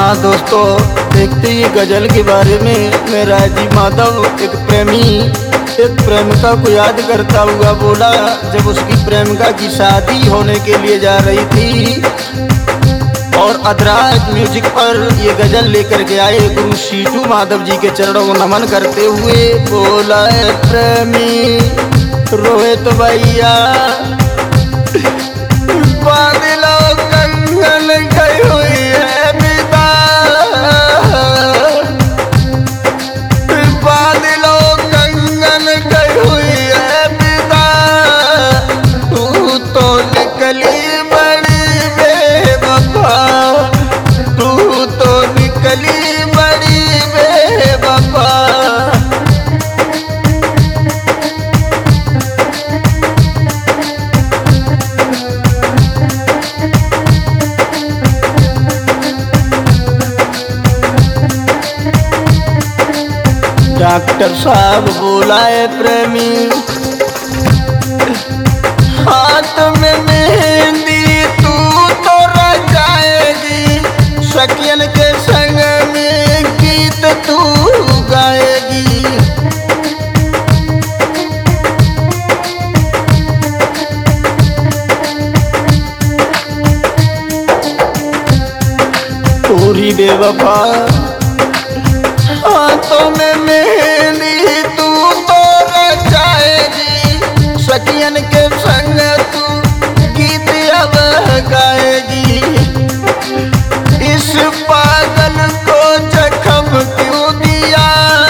हाँ दोस्तों, देखते ही गजल के बारे में मेरा जी माधव एक प्रेमी एक प्रेमिका को याद करता हुआ बोला, जब उसकी प्रेमिका की शादी होने के लिए जा रही थी और अदराज म्यूजिक पर ये गजल लेकर के आए गुरु सीटू माधव जी के चरणों को नमन करते हुए बोला, प्रेमी रोहित भैया बादलों कंगन गई हुई है विदा, बादलों कंगन गई हुई है विदा, तू तो निकली बड़ी बेवफा, तू तो निकली बड़ी बेवफा। डॉक्टर साहब बोला है प्रेमी, हाथ में मेहंदी तू तो रह जाएगी, सखियन के संग में गीत तू गाएगी, पूरी बेवफा हाथों में मेहंदी तू तो रह जाएगी, सखियन के संग तू गीत अब गाएगी, इस पागल को जख्म क्यों दिया,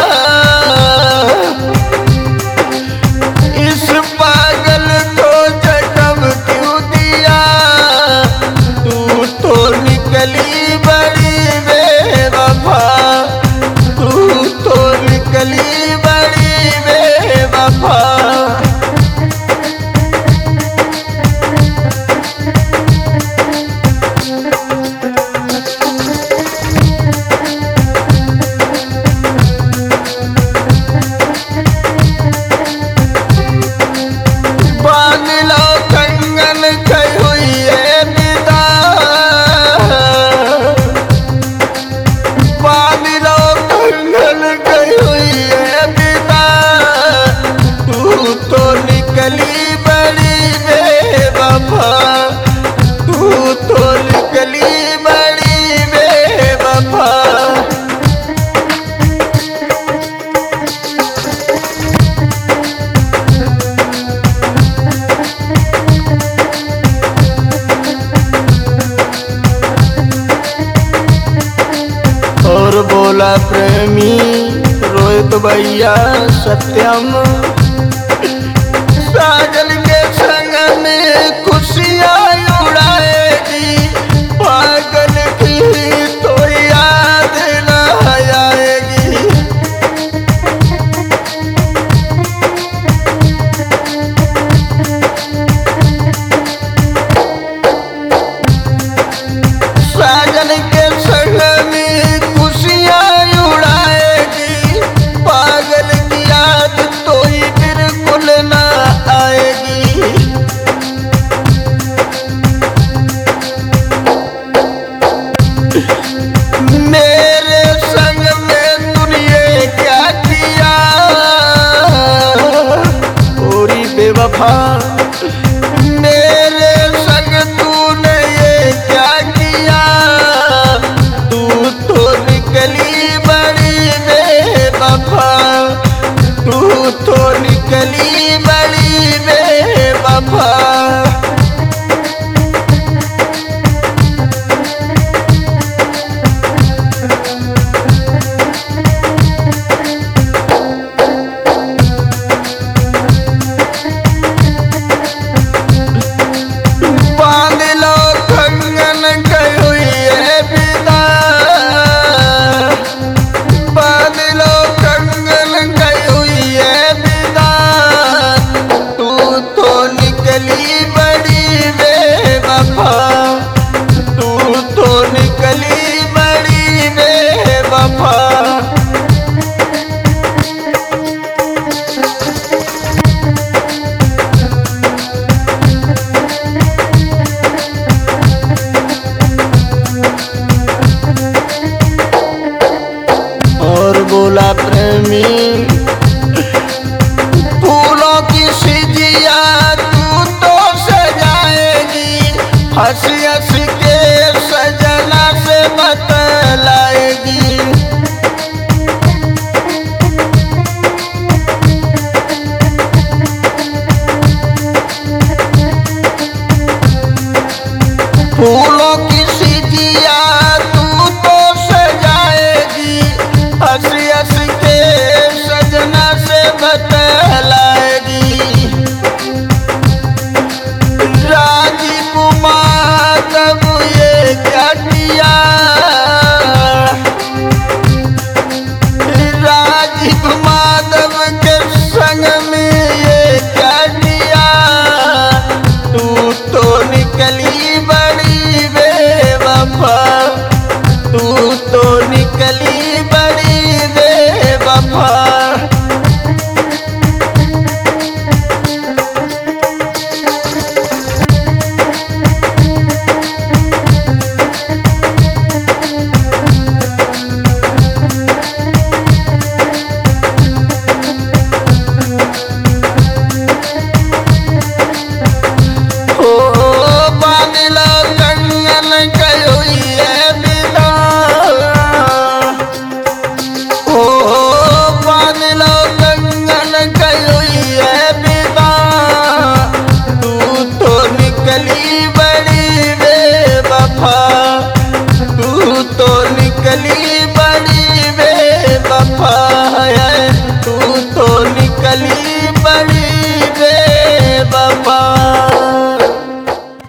इस पागल को जख्म क्यों दिया, तू तो निकली बड़ी बेवफा, तू तो निकली बड़ी बेवफा। बादलों कंगन गई हुई है विदा, बादलों कंगन गई हुई है विदा, तू तो निकली बड़ी बेवफा, तू तो निकली बड़ी बेवफा। और बोला प्रेमी रोहित भैया सत्यम, साजन के संग में खुशियाँ उड़ाएगी, पागल की तो याद न आएगी, साजन के संग में खुशियाँ उड़ाएगी, पागल की याद तो ही बिल्कुल ना आएगी। मेरे संग में दुनिया क्या किया, पूरी बेवफा, मेरे संग तूने ये क्या किया, तू तो निकली बड़ी बेवफा, तू तो निकली बड़ी बेवफा। बादलों कंगन गई हुई है विदा, बादलों कंगन गई हुई है विदा, तू तो निकली बड़ी बेवफा, तू तो निकली बड़ी बेवफा। हंस हंस